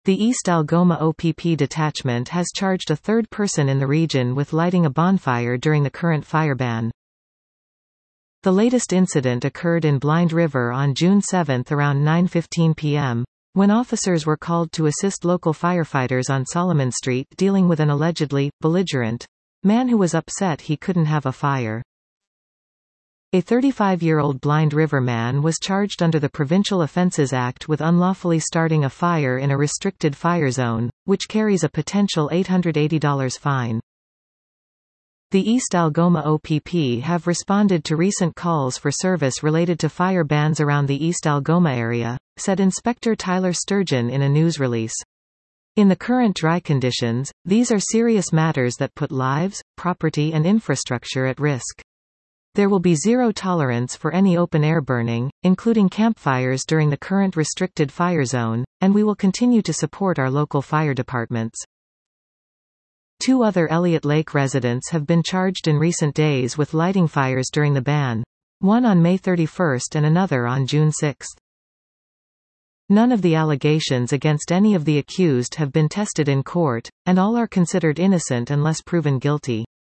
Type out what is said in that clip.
The East Algoma OPP detachment has charged a third person in the region with lighting a bonfire during the current fire ban. The latest incident occurred in Blind River on June 7 around 9:15 p.m., when officers were called to assist local firefighters on Solomon Street dealing with an allegedly belligerent man who was upset he couldn't have a fire. A 35-year-old Blind River man was charged under the Provincial Offences Act with unlawfully starting a fire in a restricted fire zone, which carries a potential $880 fine. The East Algoma OPP have responded to recent calls for service related to fire bans around the East Algoma area, said Inspector Tyler Sturgeon in a news release. In the current dry conditions, these are serious matters that put lives, property and infrastructure at risk. There will be zero tolerance for any open-air burning, including campfires during the current restricted fire zone, and we will continue to support our local fire departments. 2 other Elliott Lake residents have been charged in recent days with lighting fires during the ban, one on May 31 and another on June 6. None of the allegations against any of the accused have been tested in court, and all are considered innocent unless proven guilty.